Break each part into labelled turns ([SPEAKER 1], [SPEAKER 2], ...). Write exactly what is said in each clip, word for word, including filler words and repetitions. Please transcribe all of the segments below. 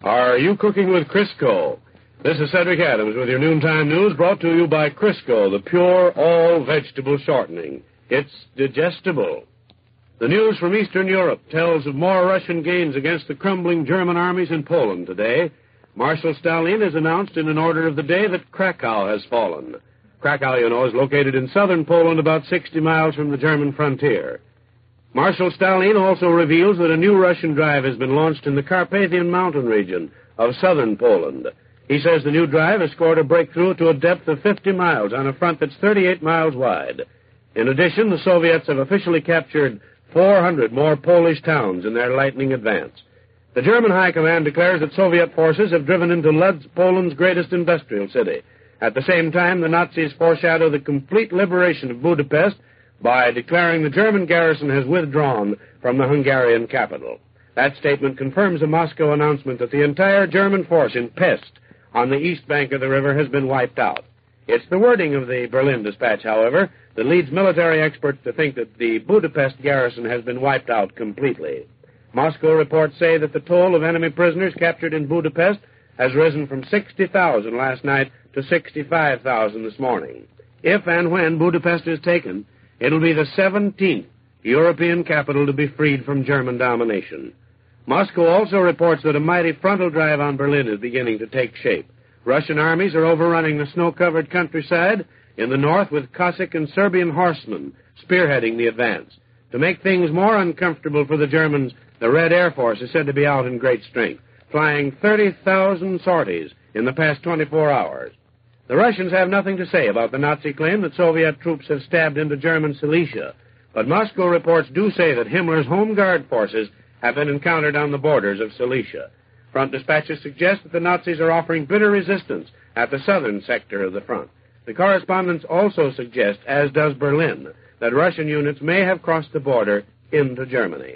[SPEAKER 1] Are you cooking with Crisco? This is Cedric Adams with your noontime news brought to you by Crisco, the pure all-vegetable shortening. It's digestible. The news from Eastern Europe tells of more Russian gains against the crumbling German armies in Poland today. Marshal Stalin has announced in an order of the day that Krakow has fallen. Krakow, you know, is located in southern Poland about sixty miles from the German frontier. Marshal Stalin also reveals that a new Russian drive has been launched in the Carpathian mountain region of southern Poland. He says the new drive has scored a breakthrough to a depth of fifty miles on a front that's thirty-eight miles wide. In addition, the Soviets have officially captured four hundred more Polish towns in their lightning advance. The German High Command declares that Soviet forces have driven into Lodz, Poland's greatest industrial city. At the same time, the Nazis foreshadow the complete liberation of Budapest by declaring the German garrison has withdrawn from the Hungarian capital. That statement confirms a Moscow announcement that the entire German force in Pest on the east bank of the river has been wiped out. It's the wording of the Berlin dispatch, however, that leads military experts to think that the Budapest garrison has been wiped out completely. Moscow reports say that the toll of enemy prisoners captured in Budapest has risen from sixty thousand last night to sixty-five thousand this morning. If and when Budapest is taken, it'll be the seventeenth European capital to be freed from German domination. Moscow also reports that a mighty frontal drive on Berlin is beginning to take shape. Russian armies are overrunning the snow-covered countryside in the north with Cossack and Serbian horsemen spearheading the advance. To make things more uncomfortable for the Germans, the Red Air Force is said to be out in great strength, flying thirty thousand sorties in the past twenty-four hours. The Russians have nothing to say about the Nazi claim that Soviet troops have stabbed into German Silesia, but Moscow reports do say that Himmler's Home Guard forces have been encountered on the borders of Silesia. Front dispatches suggest that the Nazis are offering bitter resistance at the southern sector of the front. The correspondents also suggest, as does Berlin, that Russian units may have crossed the border into Germany.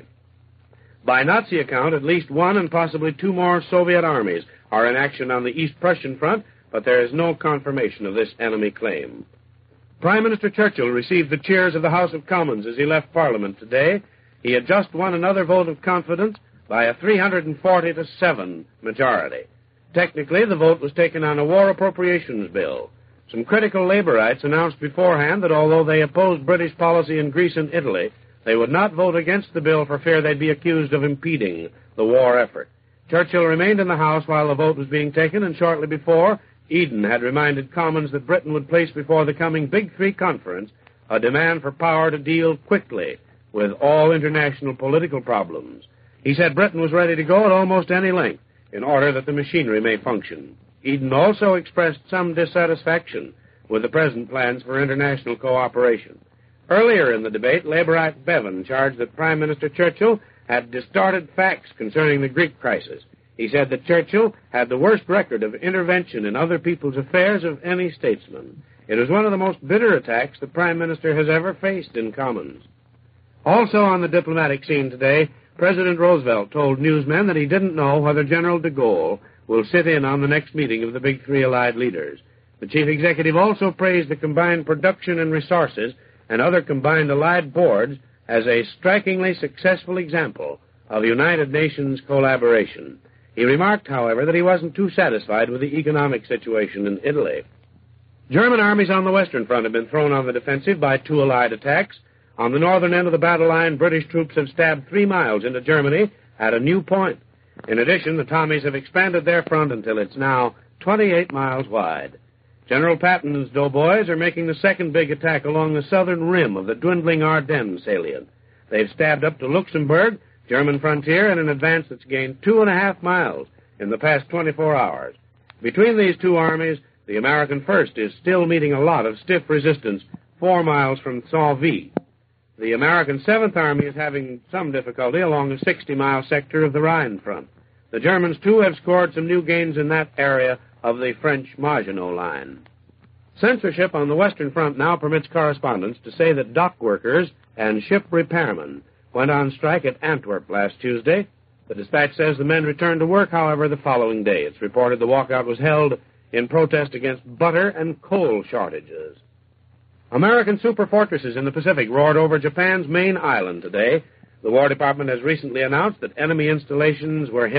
[SPEAKER 1] By Nazi account, at least one and possibly two more Soviet armies are in action on the East Prussian front, but there is no confirmation of this enemy claim. Prime Minister Churchill received the cheers of the House of Commons as he left Parliament today. He had just won another vote of confidence by a three hundred forty to seven majority. Technically, the vote was taken on a war appropriations bill. Some critical Labourites announced beforehand that although they opposed British policy in Greece and Italy, they would not vote against the bill for fear they'd be accused of impeding the war effort. Churchill remained in the House while the vote was being taken, and shortly before, Eden had reminded Commons that Britain would place before the coming Big Three conference a demand for power to deal quickly with all international political problems. He said Britain was ready to go at almost any length in order that the machinery may function. Eden also expressed some dissatisfaction with the present plans for international cooperation. Earlier in the debate, Labourite Bevan charged that Prime Minister Churchill had distorted facts concerning the Greek crisis. He said that Churchill had the worst record of intervention in other people's affairs of any statesman. It was one of the most bitter attacks the Prime Minister has ever faced in Commons. Also on the diplomatic scene today, President Roosevelt told newsmen that he didn't know whether General de Gaulle will sit in on the next meeting of the Big Three allied leaders. The chief executive also praised the combined production and resources and other combined allied boards as a strikingly successful example of United Nations collaboration. He remarked, however, that he wasn't too satisfied with the economic situation in Italy. German armies on the Western Front have been thrown on the defensive by two Allied attacks. On the northern end of the battle line, British troops have stabbed three miles into Germany at a new point. In addition, the Tommies have expanded their front until it's now twenty-eight miles wide. General Patton's doughboys are making the second big attack along the southern rim of the dwindling Ardennes salient. They've stabbed up to Luxembourg, German frontier, in an advance that's gained two and a half miles in the past twenty-four hours. Between these two armies, the American First is still meeting a lot of stiff resistance four miles from Saint-Vit. The American Seventh Army is having some difficulty along the sixty-mile sector of the Rhine front. The Germans, too, have scored some new gains in that area of the French Maginot Line. Censorship on the Western Front now permits correspondents to say that dock workers and ship repairmen went on strike at Antwerp last Tuesday. The dispatch says the men returned to work, however, the following day. It's reported the walkout was held in protest against butter and coal shortages. American superfortresses in the Pacific roared over Japan's main island today. The War Department has recently announced that enemy installations were hit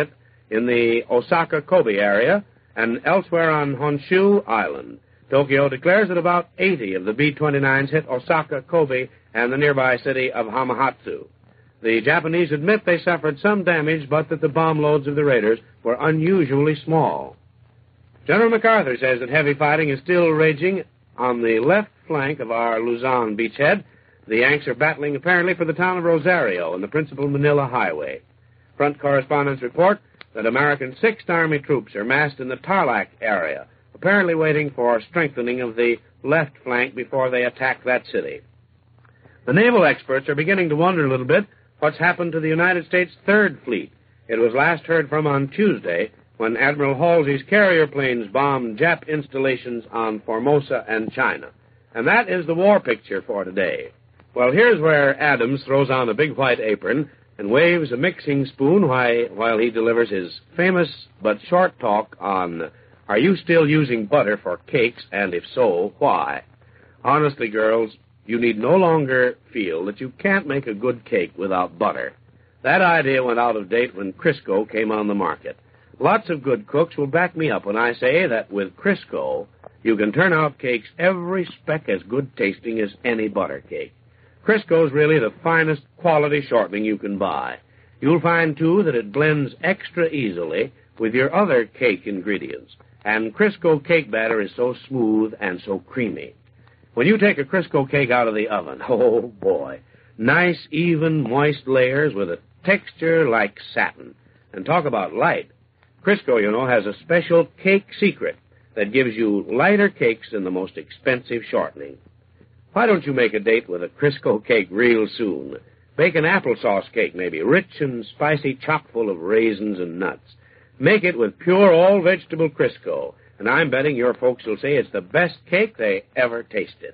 [SPEAKER 1] in the Osaka-Kobe area and elsewhere on Honshu Island. Tokyo declares that about eighty of the B twenty-nines hit Osaka, Kobe, and the nearby city of Hamamatsu. The Japanese admit they suffered some damage, but that the bomb loads of the raiders were unusually small. General MacArthur says that heavy fighting is still raging on the left flank of our Luzon beachhead. The Yanks are battling apparently for the town of Rosario and the principal Manila highway. Front correspondents report that American Sixth Army troops are massed in the Tarlac area, apparently waiting for strengthening of the left flank before they attack that city. The naval experts are beginning to wonder a little bit what's happened to the United States Third Fleet. It was last heard from on Tuesday when Admiral Halsey's carrier planes bombed Jap installations on Formosa and China. And that is the war picture for today. Well, here's where Adams throws on a big white apron and waves a mixing spoon while he delivers his famous but short talk on, "Are you still using butter for cakes, and if so, why?" Honestly, girls, you need no longer feel that you can't make a good cake without butter. That idea went out of date when Crisco came on the market. Lots of good cooks will back me up when I say that with Crisco, you can turn out cakes every speck as good tasting as any butter cake. Crisco's really the finest quality shortening you can buy. You'll find, too, that it blends extra easily with your other cake ingredients. And Crisco cake batter is so smooth and so creamy. When you take a Crisco cake out of the oven, oh, boy, nice, even, moist layers with a texture like satin. And talk about light. Crisco, you know, has a special cake secret that gives you lighter cakes than the most expensive shortening. Why don't you make a date with a Crisco cake real soon? Bake an applesauce cake, maybe, rich and spicy, chock full of raisins and nuts. Make it with pure all-vegetable Crisco, and I'm betting your folks will say it's the best cake they ever tasted.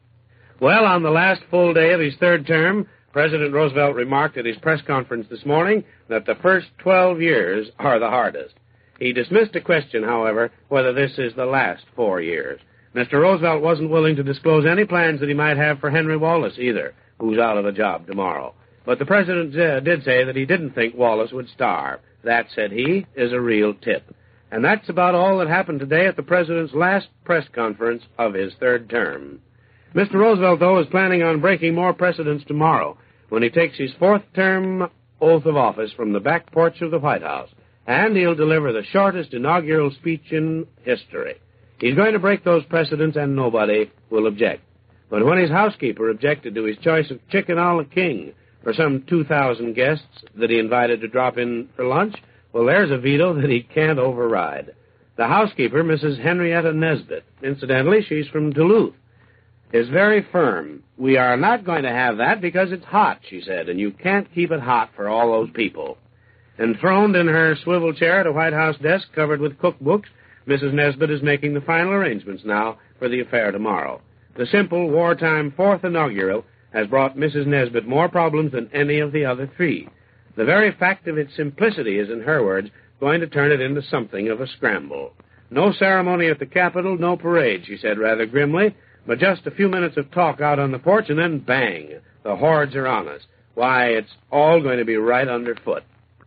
[SPEAKER 1] Well, on the last full day of his third term, President Roosevelt remarked at his press conference this morning that the first twelve years are the hardest. He dismissed a question, however, whether this is the last four years. Mister Roosevelt wasn't willing to disclose any plans that he might have for Henry Wallace either, who's out of a job tomorrow. But the president uh, did say that he didn't think Wallace would starve. That, said he, is a real tip. And that's about all that happened today at the president's last press conference of his third term. Mister Roosevelt, though, is planning on breaking more precedents tomorrow when he takes his fourth term oath of office from the back porch of the White House. And he'll deliver the shortest inaugural speech in history. He's going to break those precedents, and nobody will object. But when his housekeeper objected to his choice of chicken a la king for some two thousand guests that he invited to drop in for lunch, well, there's a veto that he can't override. The housekeeper, Missus Henrietta Nesbitt, incidentally, she's from Duluth, is very firm. "We are not going to have that because it's hot," she said, "and you can't keep it hot for all those people." Enthroned in her swivel chair at a White House desk covered with cookbooks, Missus Nesbitt is making the final arrangements now for the affair tomorrow. The simple, wartime fourth inaugural has brought Missus Nesbitt more problems than any of the other three. The very fact of its simplicity is, in her words, going to turn it into something of a scramble. "No ceremony at the Capitol, no parade," she said rather grimly, "but just a few minutes of talk out on the porch, and then bang, the hordes are on us. Why, it's all going to be right underfoot."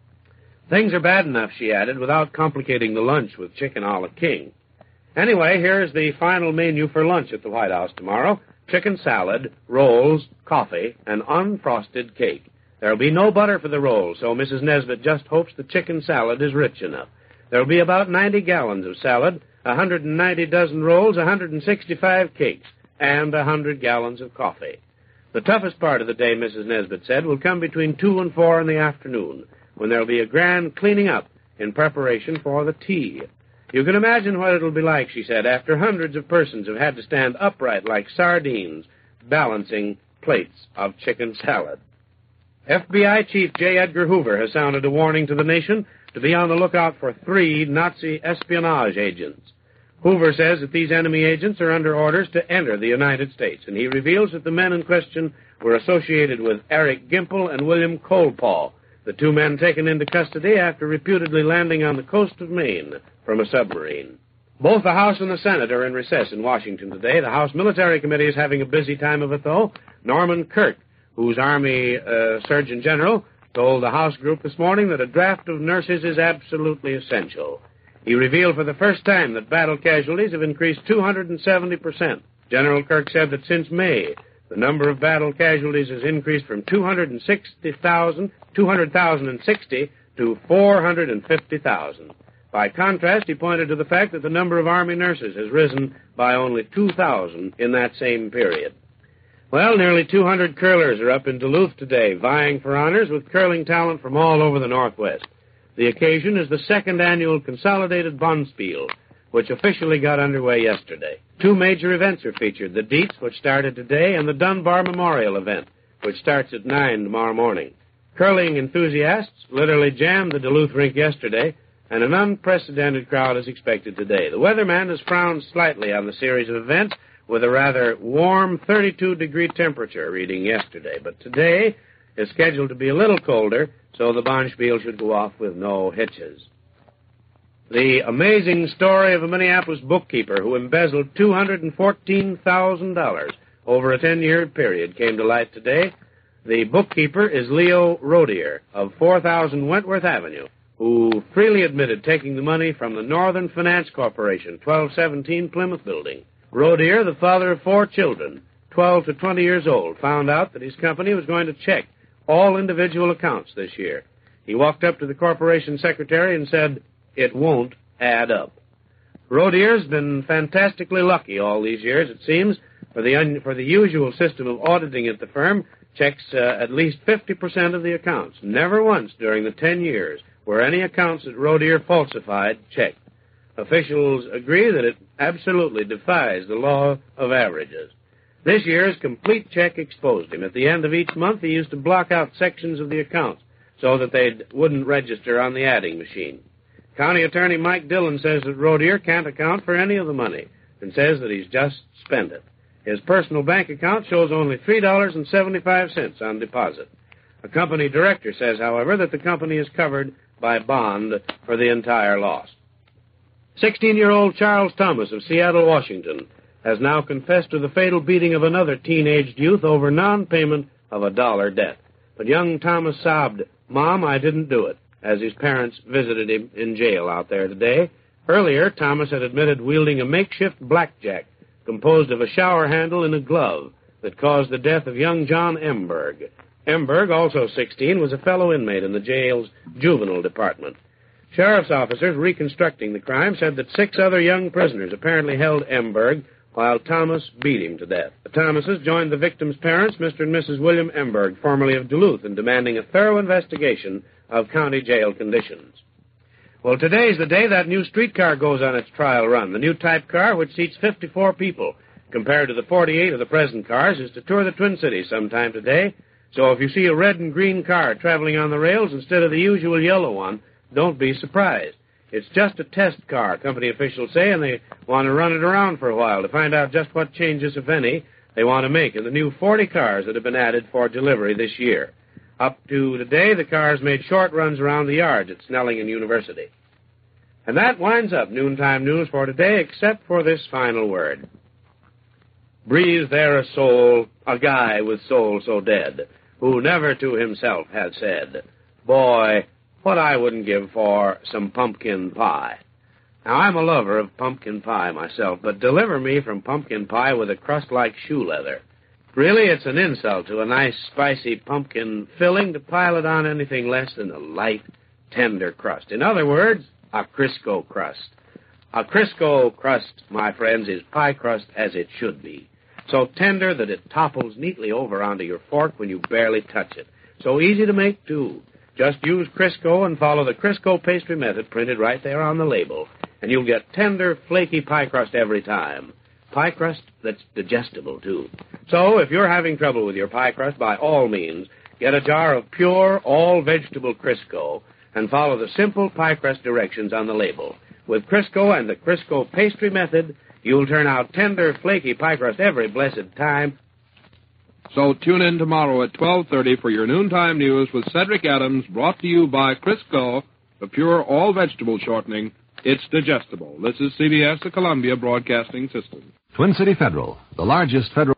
[SPEAKER 1] Things are bad enough, she added, without complicating the lunch with chicken a la king. Anyway, here's the final menu for lunch at the White House tomorrow: chicken salad, rolls, coffee, and unfrosted cake. There'll be no butter for the rolls, so Missus Nesbitt just hopes the chicken salad is rich enough. There'll be about ninety gallons of salad, one hundred ninety dozen rolls, one hundred sixty-five cakes, and one hundred gallons of coffee. The toughest part of the day, Missus Nesbitt said, will come between two and four in the afternoon, when there'll be a grand cleaning up in preparation for the tea. You can imagine what it'll be like, she said, after hundreds of persons have had to stand upright like sardines, balancing plates of chicken salad. F B I Chief J. Edgar Hoover has sounded a warning to the nation to be on the lookout for three Nazi espionage agents. Hoover says that these enemy agents are under orders to enter the United States, and he reveals that the men in question were associated with Eric Gimple and William Colepaw, the two men taken into custody after reputedly landing on the coast of Maine from a submarine. Both the House and the Senate are in recess in Washington today. The House Military Committee is having a busy time of it, though. Norman Kirk, who's Army uh, Surgeon General, told the House group this morning that a draft of nurses is absolutely essential. He revealed for the first time that battle casualties have increased two hundred seventy percent. General Kirk said that since May, the number of battle casualties has increased from two hundred sixty thousand, two hundred thousand sixty to four hundred fifty thousand. By contrast, he pointed to the fact that the number of Army nurses has risen by only two thousand in that same period. Well, nearly two hundred curlers are up in Duluth today, vying for honors with curling talent from all over the Northwest. The occasion is the second annual Consolidated Bonspiel, which officially got underway yesterday. Two major events are featured, the Dietz, which started today, and the Dunbar Memorial event, which starts at nine tomorrow morning. Curling enthusiasts literally jammed the Duluth rink yesterday, and an unprecedented crowd is expected today. The weatherman has frowned slightly on the series of events with a rather warm thirty-two degree temperature reading yesterday, but today is scheduled to be a little colder, so the Bonspiel should go off with no hitches. The amazing story of a Minneapolis bookkeeper who embezzled two hundred fourteen thousand dollars over a ten-year period came to light today. The bookkeeper is Leo Rodier of four thousand Wentworth Avenue, who freely admitted taking the money from the Northern Finance Corporation, twelve seventeen Plymouth Building. Rodier, the father of four children, twelve to twenty years old, found out that his company was going to check all individual accounts this year. He walked up to the corporation secretary and said, "It won't add up." Rodier's been fantastically lucky all these years, it seems, for the un- for the usual system of auditing at the firm checks uh, at least fifty percent of the accounts. Never once during the ten years were any accounts that Rodier falsified checked. Officials agree that it absolutely defies the law of averages. This year's complete check exposed him. At the end of each month, he used to block out sections of the accounts so that they wouldn't register on the adding machine. County Attorney Mike Dillon says that Rodier can't account for any of the money and says that he's just spent it. His personal bank account shows only three dollars and seventy-five cents on deposit. A company director says, however, that the company is covered by bond for the entire loss. sixteen-year-old Charles Thomas of Seattle, Washington, has now confessed to the fatal beating of another teenaged youth over non-payment of a dollar debt. But young Thomas sobbed, "Mom, I didn't do it," as his parents visited him in jail out there today. Earlier, Thomas had admitted wielding a makeshift blackjack composed of a shower handle and a glove that caused the death of young John Emberg. Emberg, also sixteen, was a fellow inmate in the jail's juvenile department. Sheriff's officers reconstructing the crime said that six other young prisoners apparently held Emberg while Thomas beat him to death. The Thomases joined the victim's parents, Mister and Missus William Emberg, formerly of Duluth, in demanding a thorough investigation of county jail conditions. Well, today's the day that new streetcar goes on its trial run. The new type car, which seats fifty-four people, compared to the forty-eight of the present cars, is to tour the Twin Cities sometime today. So if you see a red and green car traveling on the rails instead of the usual yellow one, don't be surprised. It's just a test car, company officials say, and they want to run it around for a while to find out just what changes, if any, they want to make in the new forty cars that have been added for delivery this year. Up to today, the cars made short runs around the yards at Snelling and University. And that winds up noontime news for today, except for this final word. Breathes there a soul, a guy with soul so dead, who never to himself had said, "Boy, what I wouldn't give for some pumpkin pie." Now, I'm a lover of pumpkin pie myself, but deliver me from pumpkin pie with a crust like shoe leather. Really, it's an insult to a nice, spicy pumpkin filling to pile it on anything less than a light, tender crust. In other words, a Crisco crust. A Crisco crust, my friends, is pie crust as it should be. So tender that it topples neatly over onto your fork when you barely touch it. So easy to make, too. Just use Crisco and follow the Crisco pastry method printed right there on the label, and you'll get tender, flaky pie crust every time. Pie crust that's digestible, too. So if you're having trouble with your pie crust, by all means, get a jar of pure, all-vegetable Crisco and follow the simple pie crust directions on the label. With Crisco and the Crisco pastry method, you'll turn out tender, flaky pie crust every blessed time.
[SPEAKER 2] So tune in tomorrow at twelve thirty for your noontime news with Cedric Adams, brought to you by Crisco, the pure all-vegetable shortening. It's digestible. This is C B S, the Columbia Broadcasting System.
[SPEAKER 3] Twin City Federal, the largest federal